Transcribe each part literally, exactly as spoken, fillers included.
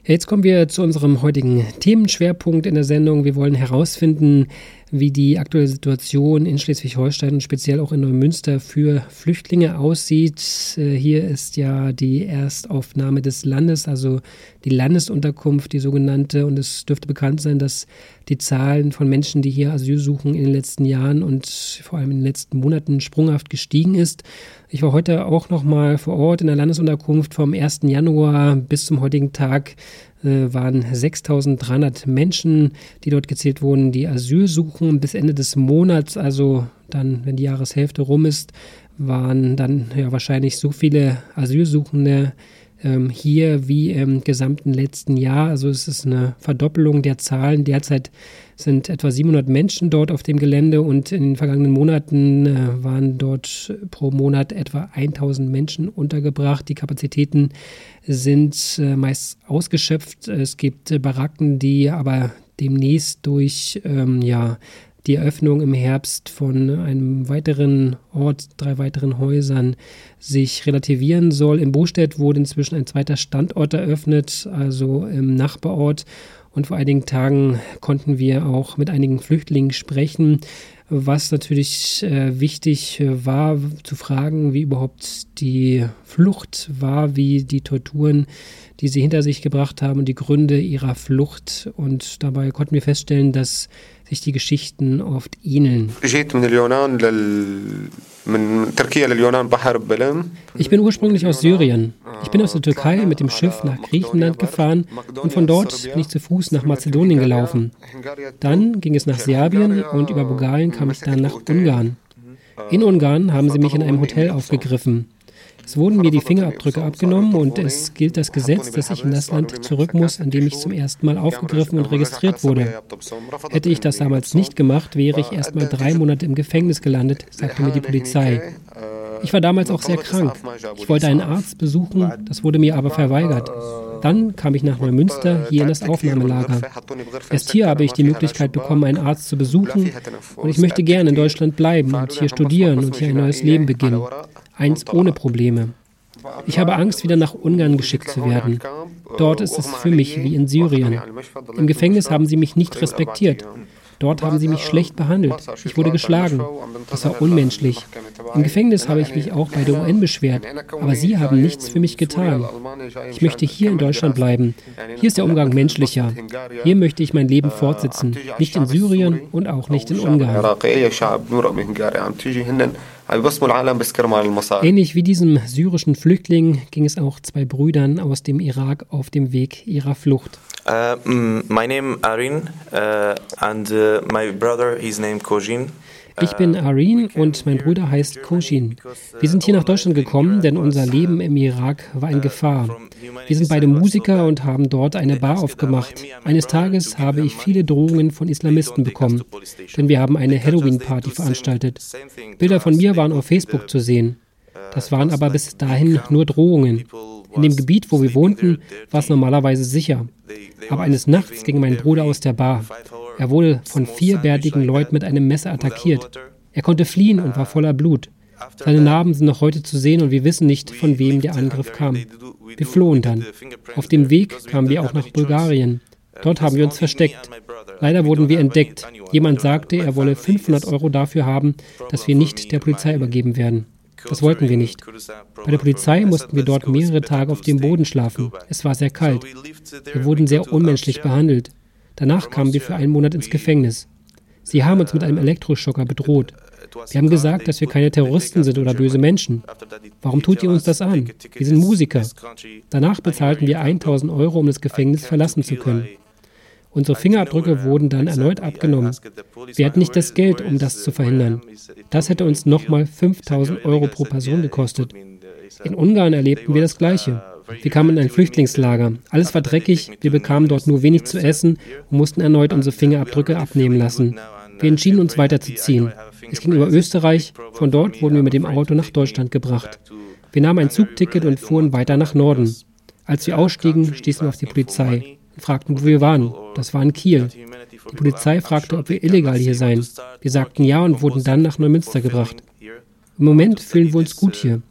Ja, jetzt kommen wir zu unserem heutigen Themenschwerpunkt in der Sendung. Wir wollen herausfinden, wie die aktuelle Situation in Schleswig-Holstein und speziell auch in Neumünster für Flüchtlinge aussieht. Hier ist ja die Erstaufnahme des Landes, also die Landesunterkunft, die sogenannte. Und es dürfte bekannt sein, dass die Zahlen von Menschen, die hier Asyl suchen, in den letzten Jahren und vor allem in den letzten Monaten sprunghaft gestiegen ist. Ich war heute auch noch mal vor Ort in der Landesunterkunft. Vom ersten Januar bis zum heutigen Tag äh, waren sechstausenddreihundert Menschen, die dort gezählt wurden, die Asyl suchen. Bis Ende des Monats, also dann, wenn die Jahreshälfte rum ist, waren dann ja wahrscheinlich so viele Asylsuchende ähm, hier wie im gesamten letzten Jahr. Also es ist eine Verdoppelung der Zahlen. Derzeit sind etwa siebenhundert Menschen dort auf dem Gelände und in den vergangenen Monaten äh, waren dort pro Monat etwa tausend Menschen untergebracht. Die Kapazitäten sind äh, meist ausgeschöpft. Es gibt äh, Baracken, die aber demnächst durch ähm, ja, die Eröffnung im Herbst von einem weiteren Ort, drei weiteren Häusern, sich relativieren soll. In Bostedt wurde inzwischen ein zweiter Standort eröffnet, also im Nachbarort. Und vor einigen Tagen konnten wir auch mit einigen Flüchtlingen sprechen, was natürlich äh, wichtig äh, war, zu fragen, wie überhaupt die Flucht war, wie die Torturen, die sie hinter sich gebracht haben und die Gründe ihrer Flucht. Und dabei konnten wir feststellen, dass sich die Geschichten oft ähneln. Ich bin ursprünglich aus Syrien. Ich bin aus der Türkei mit dem Schiff nach Griechenland gefahren und von dort bin ich zu Fuß nach Mazedonien gelaufen. Dann ging es nach Serbien und über Bulgarien kam ich dann nach Ungarn. In Ungarn haben sie mich in einem Hotel aufgegriffen. Es wurden mir die Fingerabdrücke abgenommen und es gilt das Gesetz, dass ich in das Land zurück muss, an dem ich zum ersten Mal aufgegriffen und registriert wurde. Hätte ich das damals nicht gemacht, wäre ich erst mal drei Monate im Gefängnis gelandet, sagte mir die Polizei. Ich war damals auch sehr krank. Ich wollte einen Arzt besuchen, das wurde mir aber verweigert. Dann kam ich nach Neumünster, hier in das Aufnahmelager. Erst hier habe ich die Möglichkeit bekommen, einen Arzt zu besuchen und ich möchte gerne in Deutschland bleiben und hier studieren und hier ein neues Leben beginnen. Eins ohne Probleme. Ich habe Angst, wieder nach Ungarn geschickt zu werden. Dort ist es für mich wie in Syrien. Im Gefängnis haben sie mich nicht respektiert. Dort haben sie mich schlecht behandelt. Ich wurde geschlagen. Das war unmenschlich. Im Gefängnis habe ich mich auch bei der U N beschwert, aber sie haben nichts für mich getan. Ich möchte hier in Deutschland bleiben. Hier ist der Umgang menschlicher. Hier möchte ich mein Leben fortsetzen. Nicht in Syrien und auch nicht in Ungarn. Ähnlich wie diesem syrischen Flüchtling ging es auch zwei Brüdern aus dem Irak auf dem Weg ihrer Flucht. Uh, my name is Arin uh, and uh, my brother, his name Kojin. Ich bin Arin und mein Bruder heißt Kojin. Wir sind hier nach Deutschland gekommen, denn unser Leben im Irak war in Gefahr. Wir sind beide Musiker und haben dort eine Bar aufgemacht. Eines Tages habe ich viele Drohungen von Islamisten bekommen, denn wir haben eine Halloween-Party veranstaltet. Bilder von mir waren auf Facebook zu sehen. Das waren aber bis dahin nur Drohungen. In dem Gebiet, wo wir wohnten, war es normalerweise sicher. Aber eines Nachts ging mein Bruder aus der Bar. Er wurde von vier bärtigen Leuten mit einem Messer attackiert. Er konnte fliehen und war voller Blut. Seine Narben sind noch heute zu sehen und wir wissen nicht, von wem der Angriff kam. Wir flohen dann. Auf dem Weg kamen wir auch nach Bulgarien. Dort haben wir uns versteckt. Leider wurden wir entdeckt. Jemand sagte, er wolle fünfhundert Euro dafür haben, dass wir nicht der Polizei übergeben werden. Das wollten wir nicht. Bei der Polizei mussten wir dort mehrere Tage auf dem Boden schlafen. Es war sehr kalt. Wir wurden sehr unmenschlich behandelt. Danach kamen wir für einen Monat ins Gefängnis. Sie haben uns mit einem Elektroschocker bedroht. Wir haben gesagt, dass wir keine Terroristen sind oder böse Menschen. Warum tut ihr uns das an? Wir sind Musiker. Danach bezahlten wir tausend Euro, um das Gefängnis verlassen zu können. Unsere Fingerabdrücke wurden dann erneut abgenommen. Wir hatten nicht das Geld, um das zu verhindern. Das hätte uns nochmal fünftausend Euro pro Person gekostet. In Ungarn erlebten wir das Gleiche. Wir kamen in ein Flüchtlingslager. Alles war dreckig, wir bekamen dort nur wenig zu essen und mussten erneut unsere Fingerabdrücke abnehmen lassen. Wir entschieden uns weiterzuziehen. Es ging über Österreich, von dort wurden wir mit dem Auto nach Deutschland gebracht. Wir nahmen ein Zugticket und fuhren weiter nach Norden. Als wir ausstiegen, stießen wir auf die Polizei und fragten, wo wir waren. Das war in Kiel. Die Polizei fragte, ob wir illegal hier seien. Wir sagten ja und wurden dann nach Neumünster gebracht. Im Moment fühlen wir uns gut hier.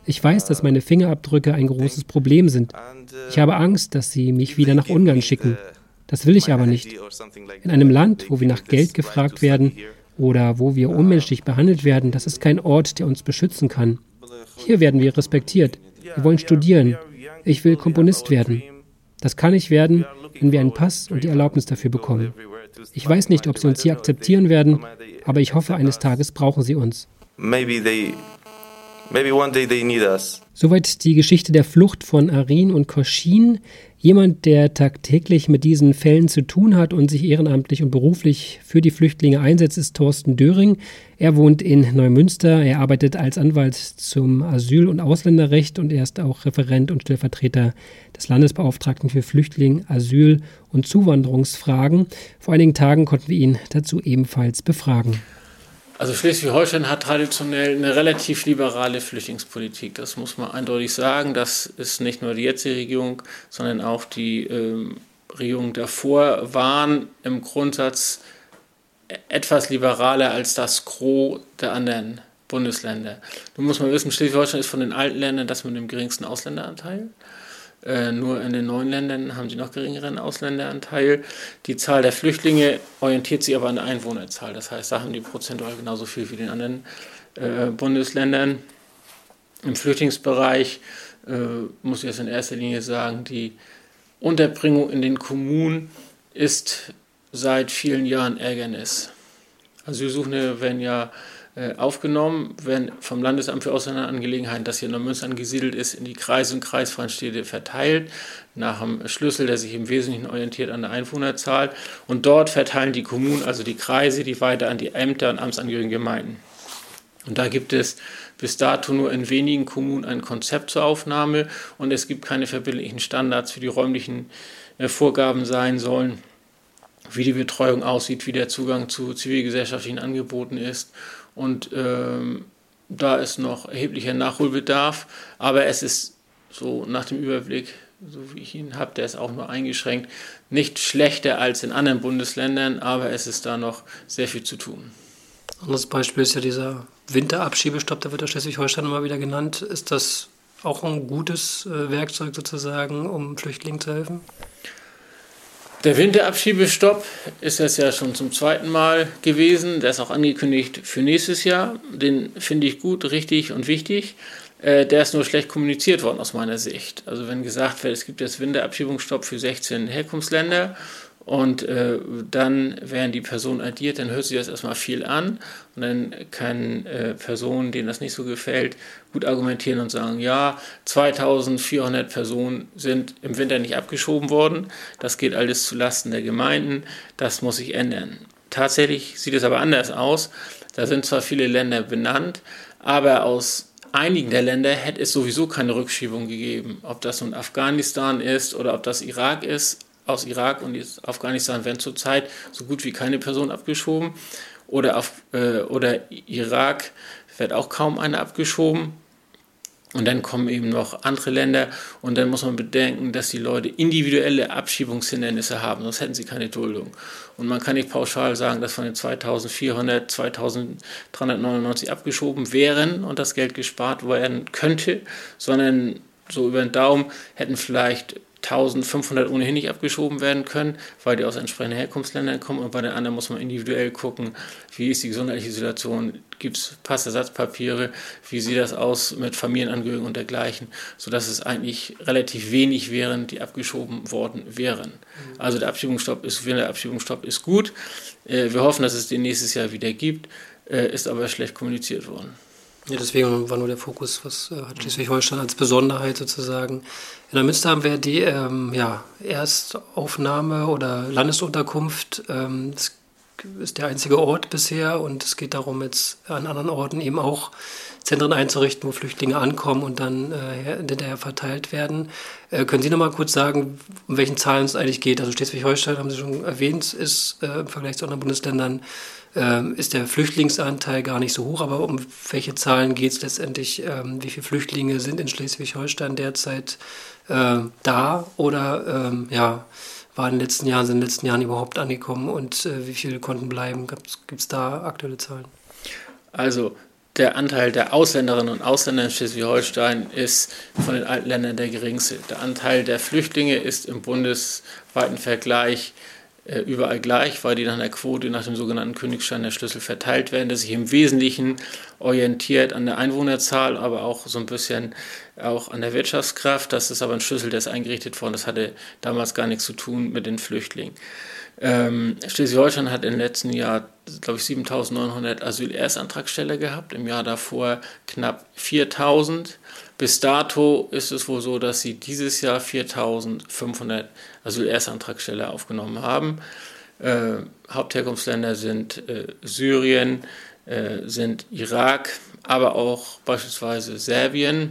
Ich weiß, dass meine Fingerabdrücke ein großes Problem sind. Ich habe Angst, dass sie mich wieder nach Ungarn schicken. Das will ich aber nicht. In einem Land, wo wir nach Geld gefragt werden oder wo wir unmenschlich behandelt werden, das ist kein Ort, der uns beschützen kann. Hier werden wir respektiert. Wir wollen studieren. Ich will Komponist werden. Das kann ich werden, wenn wir einen Pass und die Erlaubnis dafür bekommen. Ich weiß nicht, ob sie uns hier akzeptieren werden, aber ich hoffe, eines Tages brauchen sie uns. Maybe they, maybe one day they need us. Soweit die Geschichte der Flucht von Arin und Koschin. Jemand, der tagtäglich mit diesen Fällen zu tun hat und sich ehrenamtlich und beruflich für die Flüchtlinge einsetzt, ist Thorsten Döring. Er wohnt in Neumünster. Er arbeitet als Anwalt zum Asyl- und Ausländerrecht und er ist auch Referent und Stellvertreter des Landesbeauftragten für Flüchtlinge, Asyl- und Zuwanderungsfragen. Vor einigen Tagen konnten wir ihn dazu ebenfalls befragen. Also Schleswig-Holstein hat traditionell eine relativ liberale Flüchtlingspolitik. Das muss man eindeutig sagen. Das ist nicht nur die jetzige Regierung, sondern auch die ähm, Regierungen davor waren im Grundsatz etwas liberaler als das Gros der anderen Bundesländer. Nun muss man wissen, Schleswig-Holstein ist von den alten Ländern das mit dem geringsten Ausländeranteil. Äh, nur in den neuen Ländern haben sie noch geringeren Ausländeranteil. Die Zahl der Flüchtlinge orientiert sich aber an der Einwohnerzahl. Das heißt, da haben die prozentual genauso viel wie in den anderen äh, Bundesländern. Im Flüchtlingsbereich äh, muss ich jetzt in erster Linie sagen, die Unterbringung in den Kommunen ist seit vielen Jahren Ärgernis. Asylsuchende werden ja aufgenommen, werden vom Landesamt für Ausländerangelegenheiten, das hier in Neumünster angesiedelt ist, in die Kreise und Kreisverbandsstädte verteilt, nach einem Schlüssel, der sich im Wesentlichen orientiert an der Einwohnerzahl. Und dort verteilen die Kommunen, also die Kreise, die weiter an die Ämter und amtsangehörigen Gemeinden. Und da gibt es bis dato nur in wenigen Kommunen ein Konzept zur Aufnahme und es gibt keine verbindlichen Standards, wie die räumlichen Vorgaben sein sollen, wie die Betreuung aussieht, wie der Zugang zu zivilgesellschaftlichen Angeboten ist. Und ähm, da ist noch erheblicher Nachholbedarf, aber es ist so nach dem Überblick, so wie ich ihn habe, der ist auch nur eingeschränkt, nicht schlechter als in anderen Bundesländern, aber es ist da noch sehr viel zu tun. Ein anderes Beispiel ist ja dieser Winterabschiebestopp, der wird ja Schleswig-Holstein immer wieder genannt. Ist das auch ein gutes äh, Werkzeug sozusagen, um Flüchtlingen zu helfen? Der Winterabschiebestopp ist das ja schon zum zweiten Mal gewesen. Der ist auch angekündigt für nächstes Jahr. Den finde ich gut, richtig und wichtig. Äh, der ist nur schlecht kommuniziert worden aus meiner Sicht. Also wenn gesagt wird, es gibt jetzt Winterabschiebungsstopp für sechzehn Herkunftsländer und äh, dann werden die Personen addiert, dann hört sich das erstmal viel an und dann kann äh, Personen, denen das nicht so gefällt, gut argumentieren und sagen, ja, zweitausendvierhundert Personen sind im Winter nicht abgeschoben worden, das geht alles zulasten der Gemeinden, das muss sich ändern. Tatsächlich sieht es aber anders aus, da sind zwar viele Länder benannt, aber aus einigen der Länder hätte es sowieso keine Rückschiebung gegeben, ob das nun Afghanistan ist oder ob das Irak ist. Aus Irak und Afghanistan werden zurzeit so gut wie keine Person abgeschoben. Oder, auf, äh, oder Irak wird auch kaum eine abgeschoben. Und dann kommen eben noch andere Länder. Und dann muss man bedenken, dass die Leute individuelle Abschiebungshindernisse haben. Sonst hätten sie keine Duldung. Und man kann nicht pauschal sagen, dass von den zweitausendvierhundert, zweitausenddreihundertneunundneunzig abgeschoben wären und das Geld gespart werden könnte, sondern so über den Daumen hätten vielleicht eintausendfünfhundert ohnehin nicht abgeschoben werden können, weil die aus entsprechenden Herkunftsländern kommen und bei den anderen muss man individuell gucken, wie ist die gesundheitliche Situation, gibt es Passersatzpapiere, wie sieht das aus mit Familienangehörigen und dergleichen, sodass es eigentlich relativ wenig wären, die abgeschoben worden wären. Also der Abschiebungsstopp ist, der Abschiebungsstopp ist gut, wir hoffen, dass es den nächstes Jahr wieder gibt, ist aber schlecht kommuniziert worden. Ja, deswegen war nur der Fokus, was äh, hat Schleswig-Holstein als Besonderheit sozusagen. In Neumünster haben wir die ähm, ja, Erstaufnahme oder Landesunterkunft. Ähm, das ist der einzige Ort bisher und es geht darum, jetzt an anderen Orten eben auch Zentren einzurichten, wo Flüchtlinge ankommen und dann äh, hinterher verteilt werden. Äh, können Sie noch mal kurz sagen, um welchen Zahlen es eigentlich geht? Also Schleswig-Holstein, haben Sie schon erwähnt, ist äh, im Vergleich zu anderen Bundesländern ähm, ist der Flüchtlingsanteil gar nicht so hoch, aber um welche Zahlen geht es letztendlich? Ähm, wie viele Flüchtlinge sind in Schleswig-Holstein derzeit äh, da oder ähm, ja, waren in den letzten Jahren, sind in den letzten Jahren überhaupt angekommen und äh, wie viele konnten bleiben? Gibt es da aktuelle Zahlen? Also der Anteil der Ausländerinnen und Ausländer in Schleswig-Holstein ist von den alten Ländern der geringste. Der Anteil der Flüchtlinge ist im bundesweiten Vergleich äh, überall gleich, weil die nach einer Quote, nach dem sogenannten Königsteiner Schlüssel verteilt werden, das sich im Wesentlichen orientiert an der Einwohnerzahl, aber auch so ein bisschen auch an der Wirtschaftskraft. Das ist aber ein Schlüssel, der ist eingerichtet worden, das hatte damals gar nichts zu tun mit den Flüchtlingen. Ähm, Schleswig-Holstein hat im letzten Jahr, glaube ich, siebentausendneunhundert Asyl-Erstantragsteller gehabt, im Jahr davor knapp viertausend. Bis dato ist es wohl so, dass sie dieses Jahr viertausendfünfhundert Asyl-Erstantragsteller aufgenommen haben. Äh, Hauptherkunftsländer sind äh, Syrien, äh, sind Irak, aber auch beispielsweise Serbien.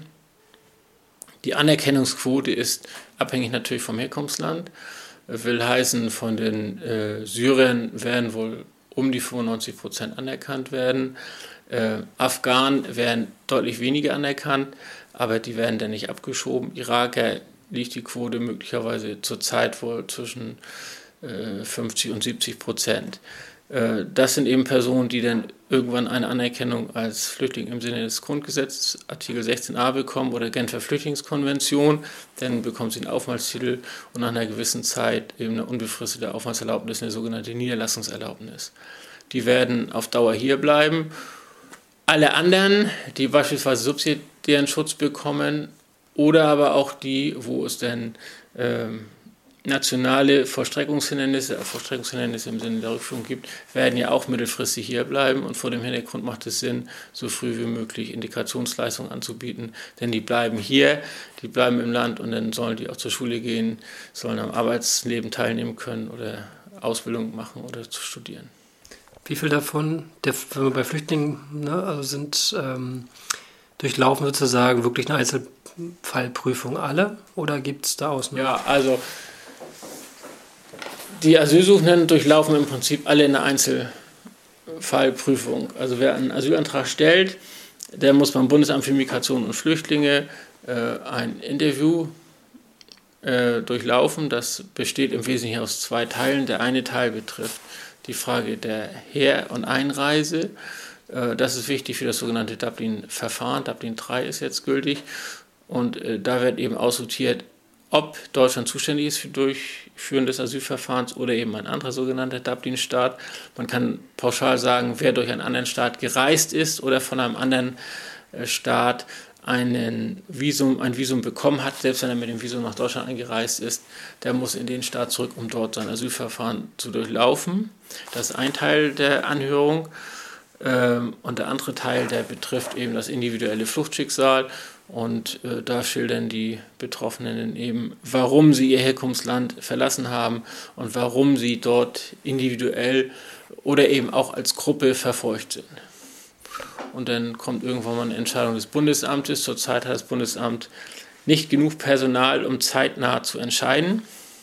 Die Anerkennungsquote ist abhängig natürlich vom Herkunftsland. Will heißen, von den äh, Syrern werden wohl um die fünfundneunzig Prozent anerkannt werden. Äh, Afghanen werden deutlich weniger anerkannt, aber die werden dann nicht abgeschoben. Iraker liegt die Quote möglicherweise zurzeit wohl zwischen äh, fünfzig und siebzig Prozent. Äh, das sind eben Personen, die dann irgendwann eine Anerkennung als Flüchtling im Sinne des Grundgesetzes, Artikel sechzehn a bekommen oder Genfer Flüchtlingskonvention, dann bekommen sie einen Aufenthaltstitel und nach einer gewissen Zeit eben eine unbefristete Aufenthaltserlaubnis, eine sogenannte Niederlassungserlaubnis. Die werden auf Dauer hier bleiben. Alle anderen, die beispielsweise subsidiären Schutz bekommen oder aber auch die, wo es dann ähm, nationale Vollstreckungshindernisse, Vollstreckungshindernisse im Sinne der Rückführung gibt, werden ja auch mittelfristig hier bleiben und vor dem Hintergrund macht es Sinn, so früh wie möglich Integrationsleistungen anzubieten, denn die bleiben hier, die bleiben im Land und dann sollen die auch zur Schule gehen, sollen am Arbeitsleben teilnehmen können oder Ausbildung machen oder zu studieren. Wie viel davon, der, wenn wir bei Flüchtlingen ne, also sind, ähm, durchlaufen sozusagen wirklich eine Einzelfallprüfung alle oder gibt es da Ausnahmen? Ja, also die Asylsuchenden durchlaufen im Prinzip alle eine Einzelfallprüfung. Also wer einen Asylantrag stellt, der muss beim Bundesamt für Migration und Flüchtlinge äh, ein Interview äh, durchlaufen. Das besteht im Wesentlichen aus zwei Teilen. Der eine Teil betrifft die Frage der Her- und Einreise. Äh, das ist wichtig für das sogenannte Dublin-Verfahren. Dublin drei ist jetzt gültig. Und äh, da wird eben aussortiert, ob Deutschland zuständig ist für Durchführen des Asylverfahrens oder eben ein anderer sogenannter Dublin-Staat. Man kann pauschal sagen, wer durch einen anderen Staat gereist ist oder von einem anderen Staat einen Visum, ein Visum bekommen hat, selbst wenn er mit dem Visum nach Deutschland eingereist ist, der muss in den Staat zurück, um dort sein Asylverfahren zu durchlaufen. Das ist ein Teil der Anhörung. Und der andere Teil, der betrifft eben das individuelle Fluchtschicksal. Und äh, da schildern die Betroffenen eben, warum sie ihr Herkunftsland verlassen haben und warum sie dort individuell oder eben auch als Gruppe verfolgt sind. Und dann kommt irgendwann mal eine Entscheidung des Bundesamtes. Zurzeit hat das Bundesamt nicht genug Personal, um zeitnah zu entscheiden.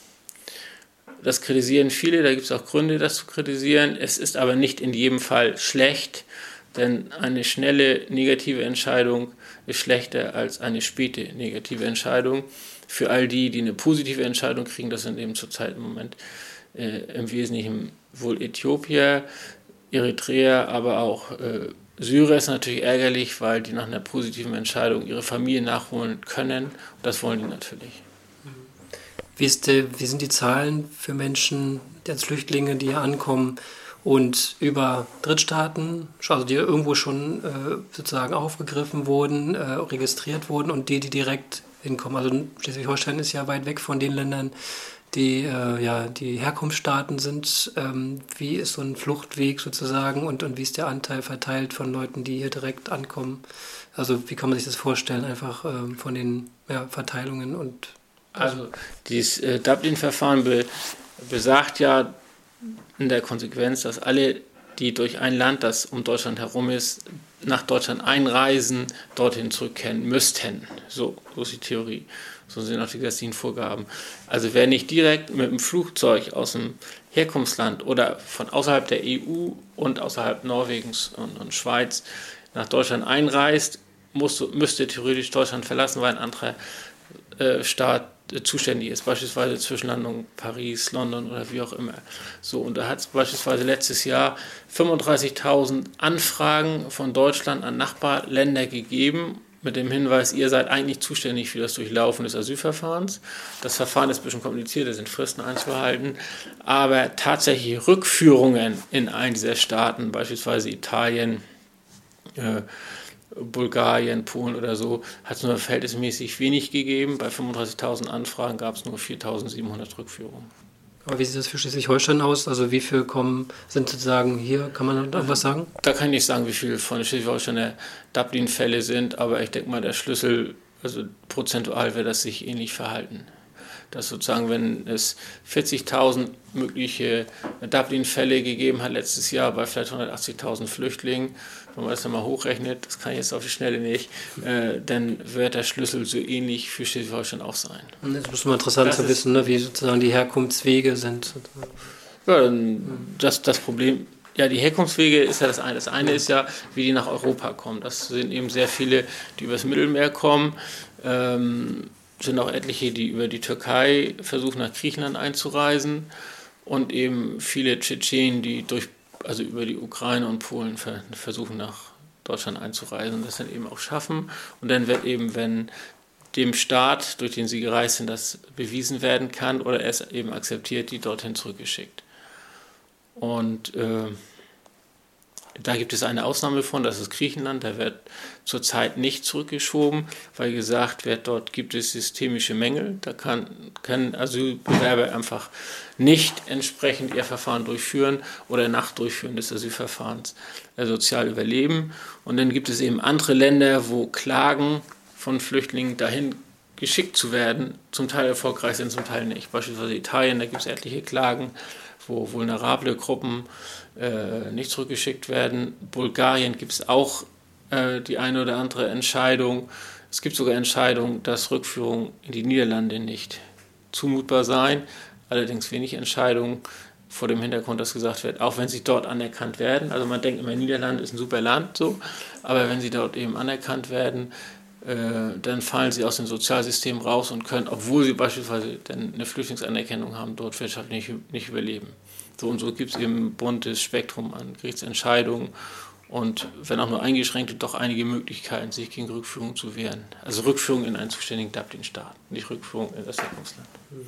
Das kritisieren viele, da gibt es auch Gründe, das zu kritisieren. Es ist aber nicht in jedem Fall schlecht, denn eine schnelle negative Entscheidung ist schlechter als eine späte negative Entscheidung. Für all die, die eine positive Entscheidung kriegen, das sind eben zurzeit im Moment äh, im Wesentlichen wohl Äthiopier, Eritreer, aber auch äh, Syrer ist natürlich ärgerlich, weil die nach einer positiven Entscheidung ihre Familie nachholen können. Und das wollen die natürlich. Wie, ist der, wie sind die Zahlen für Menschen, als Flüchtlinge, die hier ankommen und über Drittstaaten, also die irgendwo schon äh, sozusagen aufgegriffen wurden, äh, registriert wurden und die, die direkt hinkommen? Also Schleswig-Holstein ist ja weit weg von den Ländern, die äh, ja die Herkunftsstaaten sind. Ähm, wie ist so ein Fluchtweg sozusagen und, und wie ist der Anteil verteilt von Leuten, die hier direkt ankommen? Also wie kann man sich das vorstellen, einfach ähm, von den ja, Verteilungen und... Also dieses äh, Dublin-Verfahren be, besagt ja in der Konsequenz, dass alle, die durch ein Land, das um Deutschland herum ist, nach Deutschland einreisen, dorthin zurückkehren müssten. So, so ist die Theorie. So sind auch die gesetzlichen Vorgaben. Also wer nicht direkt mit dem Flugzeug aus dem Herkunftsland oder von außerhalb der E U und außerhalb Norwegens und, und Schweiz nach Deutschland einreist, muss, müsste theoretisch Deutschland verlassen, weil ein anderer äh, Staat zuständig ist, beispielsweise Zwischenlandung Paris, London oder wie auch immer. So, und da hat es beispielsweise letztes Jahr fünfunddreißigtausend Anfragen von Deutschland an Nachbarländer gegeben, mit dem Hinweis, ihr seid eigentlich zuständig für das Durchlaufen des Asylverfahrens. Das Verfahren ist ein bisschen kompliziert, da sind Fristen einzuhalten, aber tatsächlich Rückführungen in einen dieser Staaten, beispielsweise Italien, äh, Bulgarien, Polen oder so, hat es nur verhältnismäßig wenig gegeben. Bei fünfunddreißigtausend Anfragen gab es nur viertausendsiebenhundert Rückführungen. Aber wie sieht das für Schleswig-Holstein aus? Also wie viel kommen, sind sozusagen hier, kann man da irgendwas sagen? Da kann ich nicht sagen, wie viele von Schleswig-Holsteiner Dublin-Fälle sind, aber ich denke mal, der Schlüssel, also prozentual wird das sich ähnlich verhalten. Dass sozusagen, wenn es vierzigtausend mögliche Dublin-Fälle gegeben hat letztes Jahr bei vielleicht hundertachtzigtausend Flüchtlingen, wenn man das dann mal hochrechnet, das kann ich jetzt auf die Schnelle nicht, äh, dann wird der Schlüssel so ähnlich für Schleswig-Holstein auch sein. Das ist mal interessant das zu wissen, ne, wie sozusagen die Herkunftswege sind. Ja, das, das Problem, ja, die Herkunftswege ist ja das eine. Das eine ist ja, wie die nach Europa kommen. Das sind eben sehr viele, die übers Mittelmeer kommen. Ähm, sind auch etliche, die über die Türkei versuchen, nach Griechenland einzureisen und eben viele Tschetschenen, die durch, also über die Ukraine und Polen versuchen, nach Deutschland einzureisen und das dann eben auch schaffen. Und dann wird eben, wenn dem Staat, durch den sie gereist sind, das bewiesen werden kann oder er es eben akzeptiert, die dorthin zurückgeschickt. Und äh, da gibt es eine Ausnahme von, das ist Griechenland, da wird zurzeit nicht zurückgeschoben, weil gesagt wird, dort gibt es systemische Mängel, da kann, können Asylbewerber einfach nicht entsprechend ihr Verfahren durchführen oder nach Durchführen des Asylverfahrens äh, sozial überleben. Und dann gibt es eben andere Länder, wo Klagen von Flüchtlingen dahin geschickt zu werden, zum Teil erfolgreich sind, zum Teil nicht. Beispielsweise Italien, da gibt es etliche Klagen, wo vulnerable Gruppen äh, nicht zurückgeschickt werden. Bulgarien gibt es auch äh, die eine oder andere Entscheidung. Es gibt sogar Entscheidungen, dass Rückführungen in die Niederlande nicht zumutbar seien. Allerdings wenig Entscheidungen vor dem Hintergrund, dass gesagt wird, auch wenn sie dort anerkannt werden, also man denkt immer, Niederlande ist ein super Land, so, aber wenn sie dort eben anerkannt werden, äh, dann fallen sie aus dem Sozialsystem raus und können, obwohl sie beispielsweise dann eine Flüchtlingsanerkennung haben, dort wirtschaftlich nicht, nicht überleben. So und so gibt es eben ein buntes Spektrum an Gerichtsentscheidungen und wenn auch nur eingeschränkte, doch einige Möglichkeiten, sich gegen Rückführung zu wehren. Also Rückführung in einen zuständigen Dublin-Staat, nicht Rückführung in das Herkunftsland.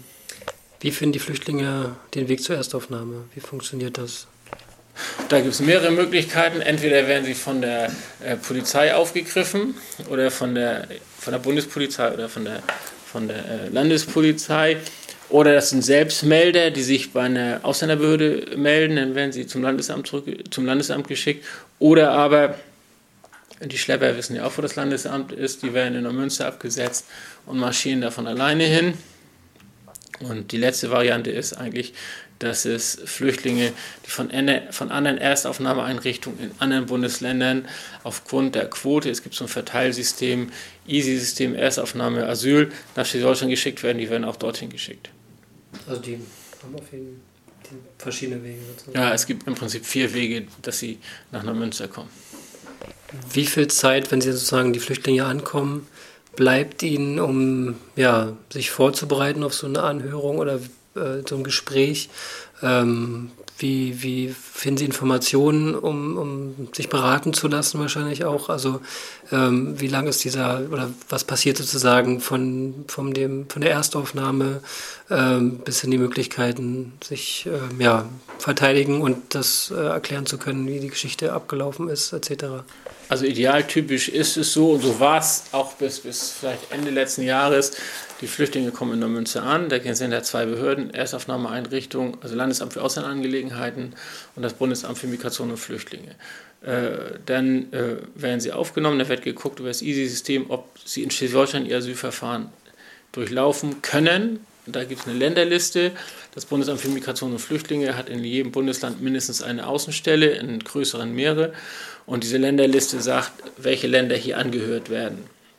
Wie finden die Flüchtlinge den Weg zur Erstaufnahme? Wie funktioniert das? Da gibt es mehrere Möglichkeiten. Entweder werden sie von der äh, Polizei aufgegriffen oder von der, von der Bundespolizei oder von der, von der äh, Landespolizei. Oder das sind Selbstmelder, die sich bei einer Ausländerbehörde melden, dann werden sie zum Landesamt, zurück, zum Landesamt geschickt. Oder aber, die Schlepper wissen ja auch, wo das Landesamt ist, die werden in Neumünster abgesetzt und marschieren da von alleine hin. Und die letzte Variante ist eigentlich, dass es Flüchtlinge, die von, von anderen Erstaufnahmeeinrichtungen in anderen Bundesländern aufgrund der Quote, es gibt so ein Verteilsystem, Easy-System, Erstaufnahme, Asyl, nach Schleswig-Holstein geschickt werden, die werden auch dorthin geschickt. Also die haben auf jeden Fall verschiedene Wege sozusagen. Ja, es gibt im Prinzip vier Wege, dass sie nach Neumünster kommen. Wie viel Zeit, wenn sie sozusagen die Flüchtlinge ankommen, bleibt ihnen, um ja, sich vorzubereiten auf so eine Anhörung oder äh, so ein Gespräch? Ähm, wie, wie finden Sie Informationen, um, um sich beraten zu lassen wahrscheinlich auch? Also ähm, wie lang ist dieser, oder was passiert sozusagen von, von, dem, von der Erstaufnahme ähm, bis in die Möglichkeiten, sich ähm, ja, verteidigen und das äh, erklären zu können, wie die Geschichte abgelaufen ist, et cetera? Also idealtypisch ist es so, und so war es auch bis, bis vielleicht Ende letzten Jahres, die Flüchtlinge kommen in Neumünster an, da sind ja zwei Behörden, Erstaufnahmeeinrichtung, also Landesamt für Ausländerangelegenheiten und das Bundesamt für Migration und Flüchtlinge. Äh, dann äh, werden sie aufgenommen, da wird geguckt über das Easy-System, ob sie in Schleswig-Holstein ihr Asylverfahren durchlaufen können. Da gibt es eine Länderliste. Das Bundesamt für Migration und Flüchtlinge hat in jedem Bundesland mindestens eine Außenstelle, in größeren mehrere. Und diese Länderliste sagt, welche Länder hier angehört werden.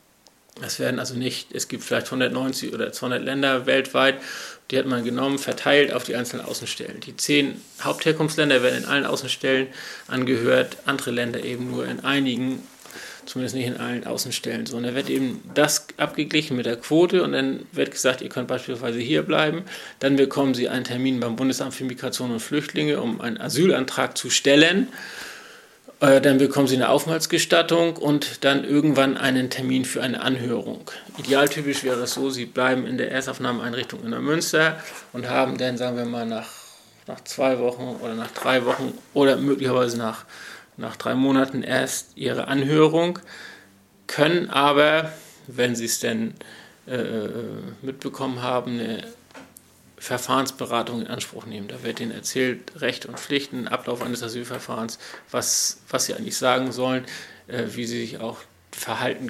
Es werden also nicht, es gibt vielleicht hundertneunzig oder zweihundert Länder weltweit, die hat man genommen, verteilt auf die einzelnen Außenstellen. Die zehn Hauptherkunftsländer werden in allen Außenstellen angehört, andere Länder eben nur in einigen. zumindest nicht in allen Außenstellen so. Und da wird eben das abgeglichen mit der Quote und dann wird gesagt, ihr könnt beispielsweise hier bleiben. Dann bekommen Sie einen Termin beim Bundesamt für Migration und Flüchtlinge, um einen Asylantrag zu stellen. Dann bekommen Sie eine Aufenthaltsgestattung und dann irgendwann einen Termin für eine Anhörung. Idealtypisch wäre es so, Sie bleiben in der Erstaufnahmeeinrichtung in Neumünster und haben dann, sagen wir mal, nach, nach zwei Wochen oder nach drei Wochen oder möglicherweise nach, nach drei Monaten erst Ihre Anhörung, können aber, wenn Sie es denn äh, mitbekommen haben, eine Verfahrensberatung in Anspruch nehmen. Da wird Ihnen erzählt, Rechte und Pflichten, Ablauf eines Asylverfahrens, was, was Sie eigentlich sagen sollen, äh, wie Sie sich auch verhalten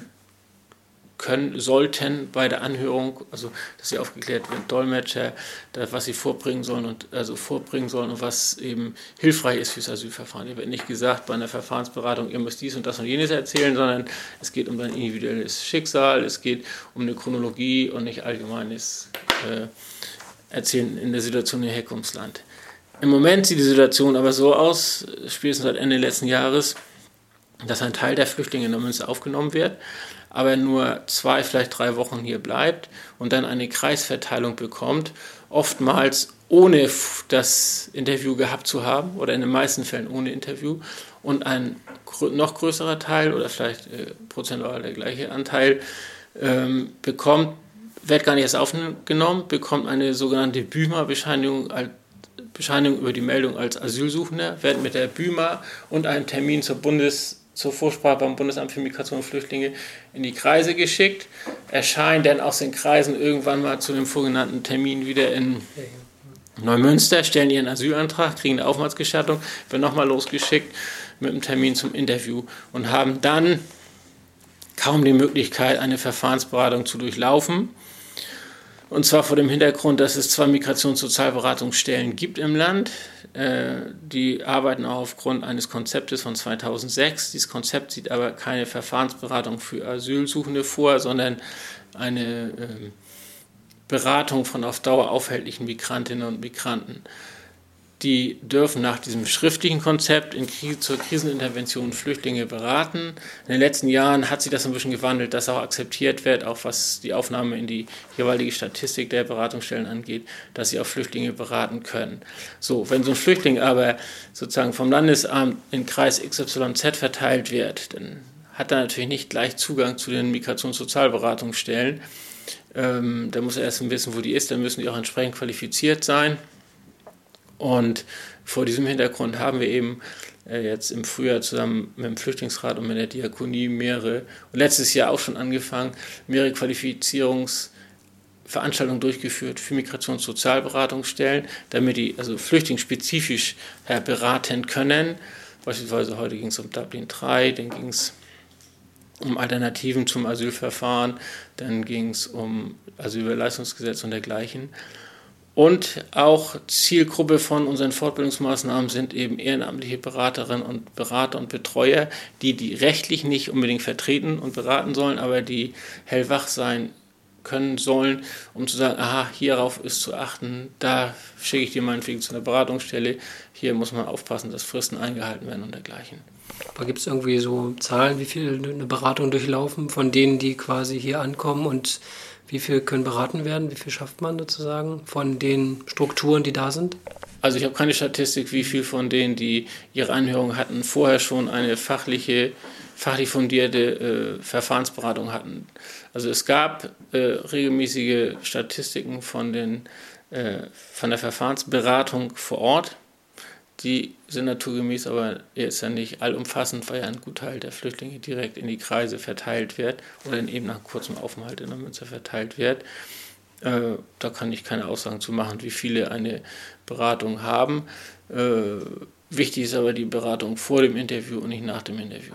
können, sollten bei der Anhörung, also dass Sie aufgeklärt werden, Dolmetscher, das, was Sie vorbringen sollen und also vorbringen sollen und was eben hilfreich ist fürs Asylverfahren. Hier wird nicht gesagt, bei einer Verfahrensberatung, ihr müsst dies und das und jenes erzählen, sondern es geht um ein individuelles Schicksal, es geht um eine Chronologie und nicht allgemeines äh, erzählen in der Situation im Herkunftsland. Im Moment sieht die Situation aber so aus, spätestens seit Ende letzten Jahres, dass ein Teil der Flüchtlinge in Neumünster aufgenommen wird, aber nur zwei, vielleicht drei Wochen hier bleibt und dann eine Kreisverteilung bekommt, oftmals ohne das Interview gehabt zu haben oder in den meisten Fällen ohne Interview und ein noch größerer Teil oder vielleicht äh, prozentual der gleiche Anteil ähm, bekommt, wird gar nicht erst aufgenommen, bekommt eine sogenannte B Ü M A-Bescheinigung Bescheinigung über die Meldung als Asylsuchender, wird mit der B Ü M A und einem Termin zur, Bundes, zur Vorsprache beim Bundesamt für Migration und Flüchtlinge in die Kreise geschickt, erscheinen dann aus den Kreisen irgendwann mal zu dem vorgenannten Termin wieder in Neumünster, stellen ihren Asylantrag, kriegen eine Aufenthaltsgestattung, werden nochmal losgeschickt mit einem Termin zum Interview und haben dann kaum die Möglichkeit, eine Verfahrensberatung zu durchlaufen. Und zwar vor dem Hintergrund, dass es zwei Migrationssozialberatungsstellen gibt im Land. Die arbeiten auch aufgrund eines Konzeptes von zweitausendsechs. Dieses Konzept sieht aber keine Verfahrensberatung für Asylsuchende vor, sondern eine Beratung von auf Dauer aufhältlichen Migrantinnen und Migranten. Die dürfen nach diesem schriftlichen Konzept in Krise, zur Krisenintervention Flüchtlinge beraten. In den letzten Jahren hat sich das ein bisschen gewandelt, dass auch akzeptiert wird, auch was die Aufnahme in die jeweilige Statistik der Beratungsstellen angeht, dass sie auch Flüchtlinge beraten können. So, wenn so ein Flüchtling aber sozusagen vom Landesamt in Kreis X Y Z verteilt wird, dann hat er natürlich nicht gleich Zugang zu den Migrationssozialberatungsstellen. Ähm, da muss er erst wissen, wo die ist, dann müssen die auch entsprechend qualifiziert sein. Und vor diesem Hintergrund haben wir eben äh, jetzt im Frühjahr zusammen mit dem Flüchtlingsrat und mit der Diakonie mehrere, und letztes Jahr auch schon angefangen, mehrere Qualifizierungsveranstaltungen durchgeführt für Migrationssozialberatungsstellen, damit die also flüchtlingsspezifisch äh, beraten können. Beispielsweise heute ging es um Dublin drei, dann ging es um Alternativen zum Asylverfahren, dann ging es um Asylleistungsgesetz und dergleichen. Und auch Zielgruppe von unseren Fortbildungsmaßnahmen sind eben ehrenamtliche Beraterinnen und Berater und Betreuer, die die rechtlich nicht unbedingt vertreten und beraten sollen, aber die hellwach sein können sollen, um zu sagen, aha, hierauf ist zu achten, da schicke ich dir meinetwegen zu einer Beratungsstelle, hier muss man aufpassen, dass Fristen eingehalten werden und dergleichen. Aber gibt es irgendwie so Zahlen, wie viel eine Beratung durchlaufen, von denen, die quasi hier ankommen, und wie viel können beraten werden? Wie viel schafft man sozusagen von den Strukturen, die da sind? Also ich habe keine Statistik, wie viel von denen, die ihre Anhörung hatten, vorher schon eine fachliche, fachlich fundierte äh, Verfahrensberatung hatten. Also es gab äh, regelmäßige Statistiken von, den, äh, von der Verfahrensberatung vor Ort. Die sind naturgemäß aber jetzt ja nicht allumfassend, weil ja ein Gutteil der Flüchtlinge direkt in die Kreise verteilt wird oder dann eben nach kurzem Aufenthalt in der Münster verteilt wird. Äh, da kann ich keine Aussagen zu machen, wie viele eine Beratung haben. Äh, wichtig ist aber die Beratung vor dem Interview und nicht nach dem Interview.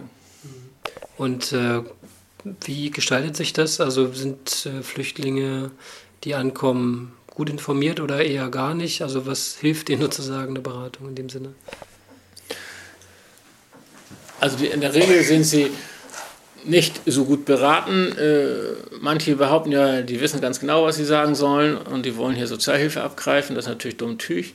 Und äh, wie gestaltet sich das? Also sind äh, Flüchtlinge, die ankommen, gut informiert oder eher gar nicht? Also was hilft denen sozusagen eine Beratung in dem Sinne? Also die, in der Regel sind sie nicht so gut beraten. Äh, manche behaupten ja, die wissen ganz genau, was sie sagen sollen und die wollen hier Sozialhilfe abgreifen. Das ist natürlich dummtüch.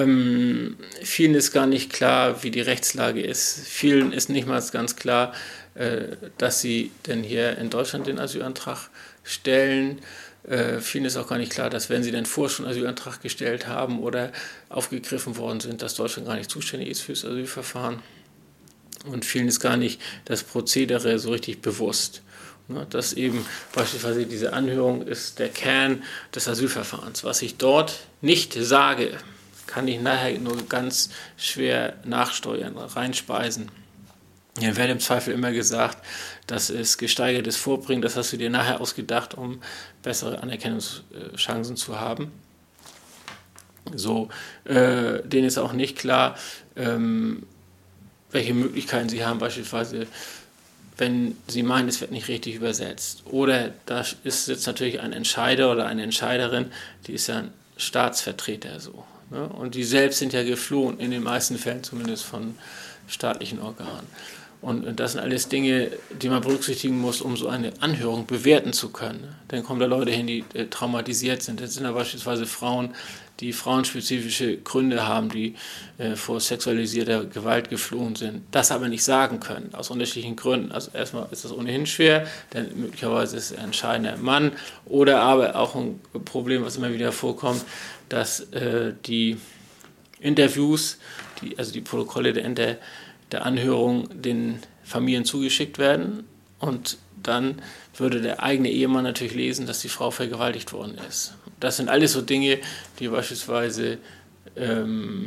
Ähm, vielen ist gar nicht klar, wie die Rechtslage ist. Vielen ist nicht mal ganz klar, dass sie denn hier in Deutschland den Asylantrag stellen. Äh, vielen ist auch gar nicht klar, dass wenn sie denn vorher schon Asylantrag gestellt haben oder aufgegriffen worden sind, dass Deutschland gar nicht zuständig ist fürs Asylverfahren. Und vielen ist gar nicht das Prozedere so richtig bewusst. Ne, dass eben beispielsweise diese Anhörung ist der Kern des Asylverfahrens. Was ich dort nicht sage, kann ich nachher nur ganz schwer nachsteuern, reinspeisen. Hier wird im Zweifel immer gesagt, dass es gesteigertes Vorbringen, das hast du dir nachher ausgedacht, um bessere Anerkennungschancen zu haben. So, äh, denen ist auch nicht klar, ähm, welche Möglichkeiten sie haben, beispielsweise wenn sie meinen, es wird nicht richtig übersetzt. Oder da ist jetzt natürlich ein Entscheider oder eine Entscheiderin, die ist ja ein Staatsvertreter so. Ne? Und die selbst sind ja geflohen, in den meisten Fällen zumindest von staatlichen Organen. Und das sind alles Dinge, die man berücksichtigen muss, um so eine Anhörung bewerten zu können. Dann kommen da Leute hin, die äh, traumatisiert sind. Das sind da beispielsweise Frauen, die frauenspezifische Gründe haben, die äh, vor sexualisierter Gewalt geflohen sind, das aber nicht sagen können, aus unterschiedlichen Gründen. Also erstmal ist das ohnehin schwer, denn möglicherweise ist er ein entscheidender Mann. Oder aber auch ein Problem, was immer wieder vorkommt, dass äh, die Interviews, die, also die Protokolle der Inter der Anhörung den Familien zugeschickt werden und dann würde der eigene Ehemann natürlich lesen, dass die Frau vergewaltigt worden ist. Das sind alles so Dinge, die beispielsweise ähm,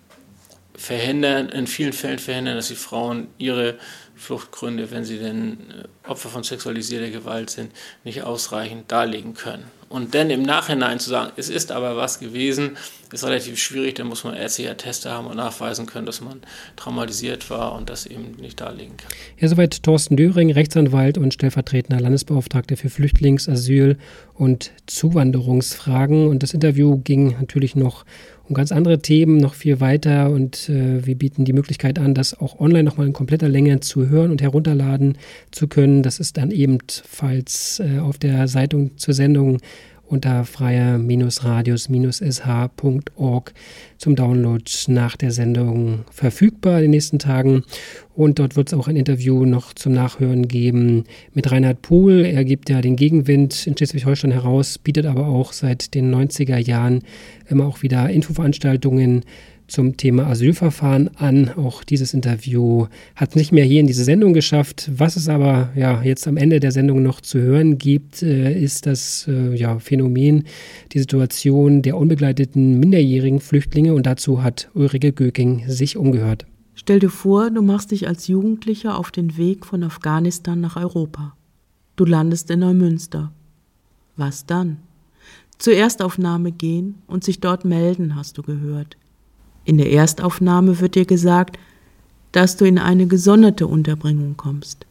verhindern, in vielen Fällen verhindern, dass die Frauen ihre Fluchtgründe, wenn sie denn Opfer von sexualisierter Gewalt sind, nicht ausreichend darlegen können. Und dann im Nachhinein zu sagen, es ist aber was gewesen, ist relativ schwierig, da muss man ärztliche Atteste haben und nachweisen können, dass man traumatisiert war und das eben nicht darlegen kann. Ja, soweit Thorsten Döring, Rechtsanwalt und stellvertretender Landesbeauftragter für Flüchtlings-, Asyl- und Zuwanderungsfragen. Und das Interview ging natürlich noch um ganz andere Themen, noch viel weiter, und äh, wir bieten die Möglichkeit an, das auch online nochmal in kompletter Länge zu hören und herunterladen zu können. Das ist dann ebenfalls äh, auf der Seite zur Sendung unter freier-radios-sh punkt org zum Download nach der Sendung verfügbar in den nächsten Tagen. Und dort wird es auch ein Interview noch zum Nachhören geben mit Reinhard Pohl. Er gibt ja den Gegenwind in Schleswig-Holstein heraus, bietet aber auch seit den neunziger Jahren immer auch wieder Infoveranstaltungen zum Thema Asylverfahren an. Auch dieses Interview hat es nicht mehr hier in diese Sendung geschafft. Was es aber ja jetzt am Ende der Sendung noch zu hören gibt, äh, ist das äh, ja, Phänomen, die Situation der unbegleiteten minderjährigen Flüchtlinge. Und dazu hat Ulrike Göking sich umgehört. Stell dir vor, du machst dich als Jugendlicher auf den Weg von Afghanistan nach Europa. Du landest in Neumünster. Was dann? Zur Erstaufnahme gehen und sich dort melden, hast du gehört. In der Erstaufnahme wird dir gesagt, dass du in eine gesonderte Unterbringung kommst.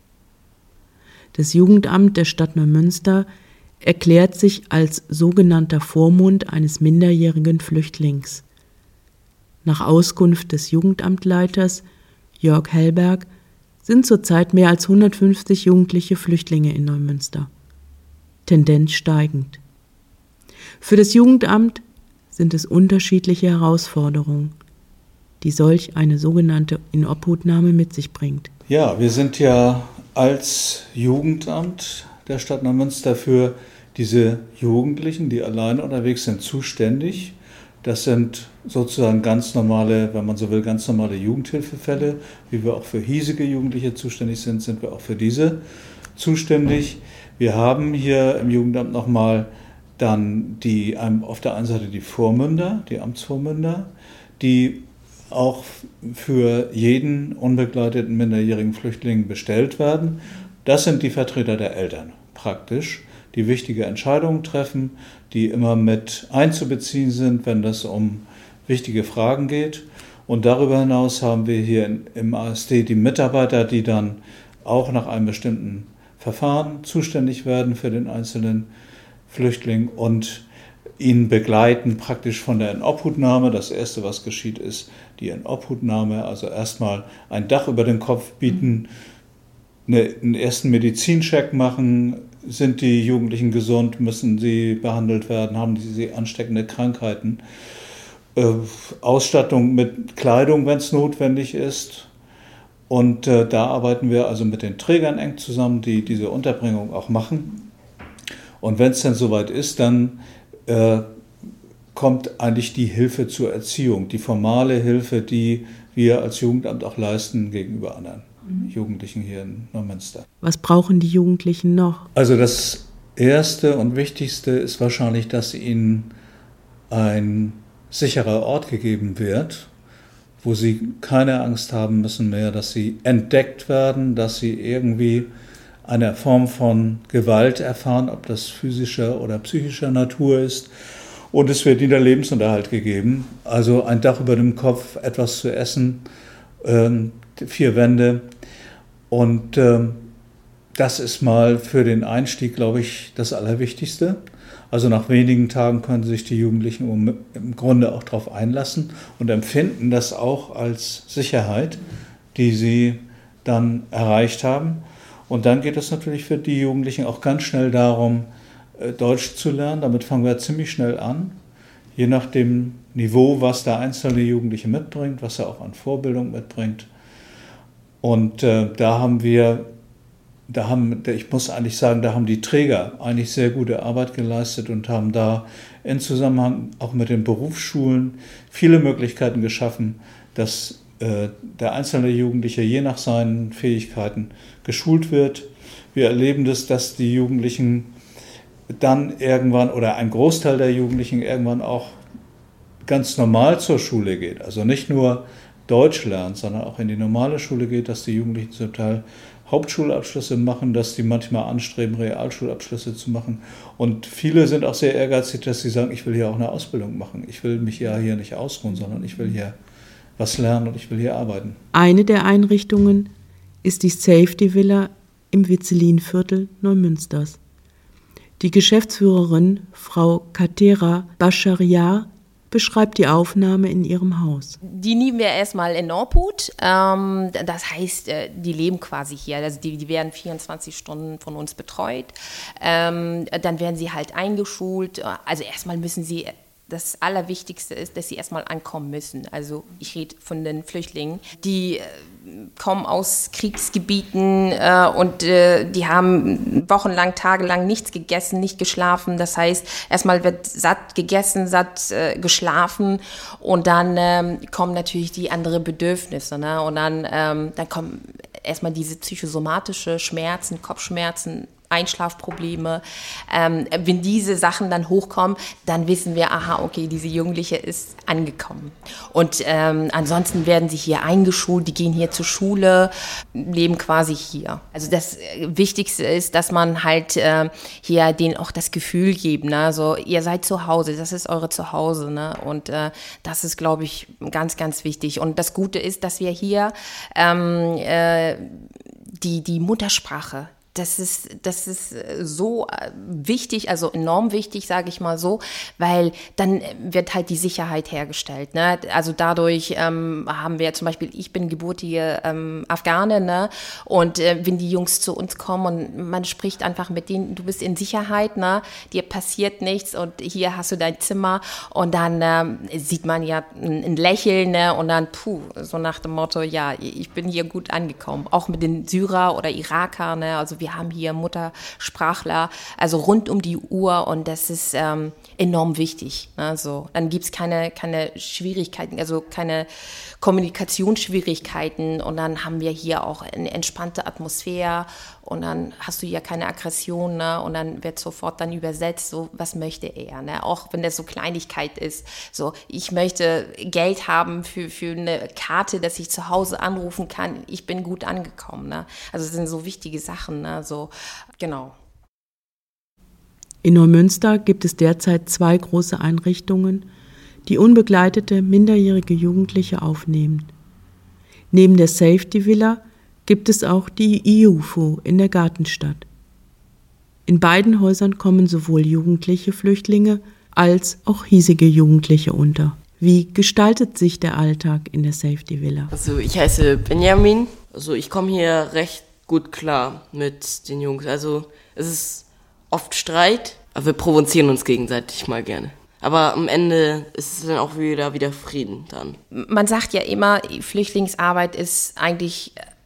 Das Jugendamt der Stadt Neumünster erklärt sich als sogenannter Vormund eines minderjährigen Flüchtlings. Nach Auskunft des Jugendamtleiters Jörg Hellberg sind zurzeit mehr als hundertfünfzig jugendliche Flüchtlinge in Neumünster. Tendenz steigend. Für das Jugendamt sind es unterschiedliche Herausforderungen, die solch eine sogenannte Inobhutnahme mit sich bringt. Ja, wir sind ja als Jugendamt der Stadt Neumünster für diese Jugendlichen, die alleine unterwegs sind, zuständig. Das sind sozusagen ganz normale, wenn man so will, ganz normale Jugendhilfefälle. Wie wir auch für hiesige Jugendliche zuständig sind, sind wir auch für diese zuständig. Wir haben hier im Jugendamt nochmal dann die, auf der einen Seite die Vormünder, die Amtsvormünder, die auch für jeden unbegleiteten minderjährigen Flüchtling bestellt werden. Das sind die Vertreter der Eltern praktisch, die wichtige Entscheidungen treffen, die immer mit einzubeziehen sind, wenn das um wichtige Fragen geht. Und darüber hinaus haben wir hier im A S D die Mitarbeiter, die dann auch nach einem bestimmten Verfahren zuständig werden für den einzelnen Flüchtling und ihn begleiten praktisch von der Inobhutnahme. Das Erste, was geschieht, ist die Inobhutnahme, also erstmal ein Dach über den Kopf bieten, eine, einen ersten Medizincheck machen. Sind die Jugendlichen gesund? Müssen sie behandelt werden? Haben sie ansteckende Krankheiten? Äh, Ausstattung mit Kleidung, wenn es notwendig ist. Und äh, da arbeiten wir also mit den Trägern eng zusammen, die diese Unterbringung auch machen. Und wenn es dann soweit ist, dann äh, kommt eigentlich die Hilfe zur Erziehung, die formale Hilfe, die wir als Jugendamt auch leisten gegenüber anderen mhm. Jugendlichen hier in Neumünster. Was brauchen die Jugendlichen noch? Also das Erste und Wichtigste ist wahrscheinlich, dass ihnen ein sicherer Ort gegeben wird, wo sie keine Angst haben müssen mehr, dass sie entdeckt werden, dass sie irgendwie eine Form von Gewalt erfahren, ob das physischer oder psychischer Natur ist. Und es wird ihnen der Lebensunterhalt gegeben, also ein Dach über dem Kopf, etwas zu essen, äh, vier Wände. Und äh, das ist mal für den Einstieg, glaube ich, das Allerwichtigste. Also nach wenigen Tagen können sich die Jugendlichen im Grunde auch darauf einlassen und empfinden das auch als Sicherheit, die sie dann erreicht haben. Und dann geht es natürlich für die Jugendlichen auch ganz schnell darum, Deutsch zu lernen. Damit fangen wir ziemlich schnell an, je nach dem Niveau, was der einzelne Jugendliche mitbringt, was er auch an Vorbildung mitbringt. Und äh, da haben wir, da haben, ich muss eigentlich sagen, da haben die Träger eigentlich sehr gute Arbeit geleistet und haben da in Zusammenhang auch mit den Berufsschulen viele Möglichkeiten geschaffen, dass äh, der einzelne Jugendliche je nach seinen Fähigkeiten geschult wird. Wir erleben das, dass die Jugendlichen dann irgendwann oder ein Großteil der Jugendlichen irgendwann auch ganz normal zur Schule geht. Also nicht nur Deutsch lernt, sondern auch in die normale Schule geht, dass die Jugendlichen zum Teil Hauptschulabschlüsse machen, dass die manchmal anstreben, Realschulabschlüsse zu machen. Und viele sind auch sehr ehrgeizig, dass sie sagen, ich will hier auch eine Ausbildung machen. Ich will mich ja hier nicht ausruhen, sondern ich will hier was lernen und ich will hier arbeiten. Eine der Einrichtungen ist die Safety Villa im Witzelin-Viertel Neumünsters. Die Geschäftsführerin, Frau Katera Bashariar, beschreibt die Aufnahme in ihrem Haus. Die nehmen wir erstmal in Obhut. Ähm, das heißt, die leben quasi hier. Also die, die werden vierundzwanzig Stunden von uns betreut. Ähm, dann werden sie halt eingeschult. Also erstmal müssen sie, das Allerwichtigste ist, dass sie erstmal ankommen müssen. Also ich rede von den Flüchtlingen, die kommen aus Kriegsgebieten äh, und äh, die haben wochenlang, tagelang nichts gegessen, nicht geschlafen. Das heißt, erstmal wird satt gegessen, satt äh, geschlafen und dann ähm, kommen natürlich die anderen Bedürfnisse. Ne? Und dann, ähm, dann kommen erstmal diese psychosomatische Schmerzen, Kopfschmerzen, Einschlafprobleme. Ähm, wenn diese Sachen dann hochkommen, dann wissen wir, aha, okay, diese Jugendliche ist angekommen. Und ähm, ansonsten werden sie hier eingeschult, die gehen hier zur Schule, leben quasi hier. Also das Wichtigste ist, dass man halt äh, hier denen auch das Gefühl gibt, ne? So, ihr seid zu Hause, das ist eure Zuhause, ne? Und äh, das ist, glaube ich, ganz, ganz wichtig. Und das Gute ist, dass wir hier ähm, äh, die, die Muttersprache, Das ist, das ist so wichtig, also enorm wichtig, sage ich mal so, weil dann wird halt die Sicherheit hergestellt. Ne? Also dadurch ähm, haben wir zum Beispiel, ich bin gebürtige ähm, Afghane, ne? Und äh, wenn die Jungs zu uns kommen und man spricht einfach mit denen, du bist in Sicherheit, ne? Dir passiert nichts und hier hast du dein Zimmer und dann ähm, sieht man ja ein, ein Lächeln, ne? Und dann, puh, so nach dem Motto, ja, ich bin hier gut angekommen. Auch mit den Syrer oder Iraker, ne? Also wir haben hier Muttersprachler, also rund um die Uhr und das ist ähm, enorm wichtig. Ne? So, dann gibt es keine, keine Schwierigkeiten, also keine Kommunikationsschwierigkeiten und dann haben wir hier auch eine entspannte Atmosphäre und dann hast du ja keine Aggression, ne? Und dann wird sofort dann übersetzt, so was möchte er, ne? Auch wenn das so Kleinigkeit ist, so ich möchte Geld haben für, für eine Karte, dass ich zu Hause anrufen kann, ich bin gut angekommen, ne? Also das sind so wichtige Sachen, ne? So, genau. In Neumünster gibt es derzeit zwei große Einrichtungen, die unbegleitete minderjährige Jugendliche aufnehmen. Neben der Safety Villa gibt es auch die I U F O in der Gartenstadt. In beiden Häusern kommen sowohl jugendliche Flüchtlinge als auch hiesige Jugendliche unter. Wie gestaltet sich der Alltag in der Safety Villa? Also ich heiße Benjamin. Also ich komme hier recht gut klar mit den Jungs. Also es ist oft Streit, aber wir provozieren uns gegenseitig mal gerne. Aber am Ende ist es dann auch wieder, wieder Frieden dann. Man sagt ja immer, Flüchtlingsarbeit ist eigentlich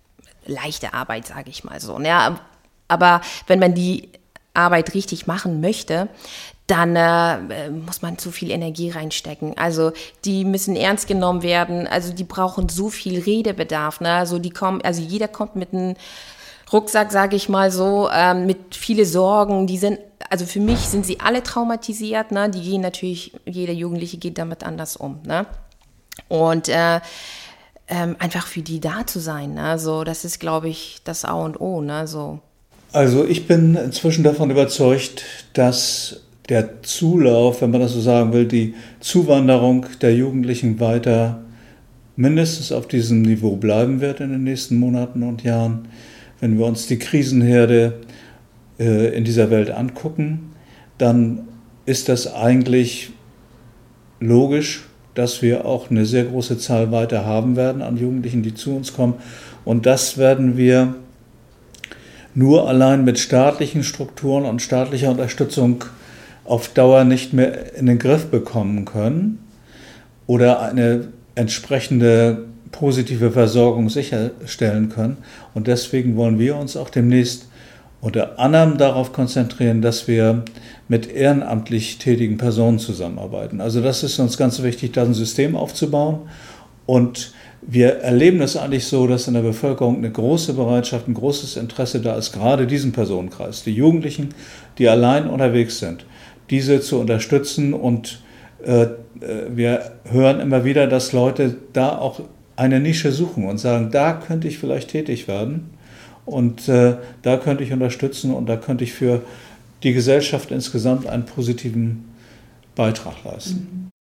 leichte Arbeit, sage ich mal so. Ja, aber wenn man die Arbeit richtig machen möchte, dann äh, muss man zu viel Energie reinstecken. Also die müssen ernst genommen werden. Also die brauchen so viel Redebedarf. Ne? Also die kommen, also jeder kommt mit einem Rucksack, sage ich mal so, ähm, mit viele Sorgen. Die sind, also für mich sind sie alle traumatisiert. Ne? Die gehen natürlich, jeder Jugendliche geht damit anders um. Ne? Und äh, ähm, einfach für die da zu sein. Ne? So, das ist, glaube ich, das A und O. Ne? So. Also ich bin inzwischen davon überzeugt, dass der Zulauf, wenn man das so sagen will, die Zuwanderung der Jugendlichen weiter mindestens auf diesem Niveau bleiben wird in den nächsten Monaten und Jahren. Wenn wir uns die Krisenherde äh, in dieser Welt angucken, dann ist das eigentlich logisch, dass wir auch eine sehr große Zahl weiter haben werden an Jugendlichen, die zu uns kommen. Und das werden wir nur allein mit staatlichen Strukturen und staatlicher Unterstützung auf Dauer nicht mehr in den Griff bekommen können oder eine entsprechende positive Versorgung sicherstellen können. Und deswegen wollen wir uns auch demnächst unter anderem darauf konzentrieren, dass wir mit ehrenamtlich tätigen Personen zusammenarbeiten. Also das ist uns ganz wichtig, da ein System aufzubauen. Und wir erleben es eigentlich so, dass in der Bevölkerung eine große Bereitschaft, ein großes Interesse da ist, gerade diesen Personenkreis, die Jugendlichen, die allein unterwegs sind, diese zu unterstützen. Und äh, wir hören immer wieder, dass Leute da auch eine Nische suchen und sagen, da könnte ich vielleicht tätig werden und äh, da könnte ich unterstützen und da könnte ich für die Gesellschaft insgesamt einen positiven Beitrag leisten.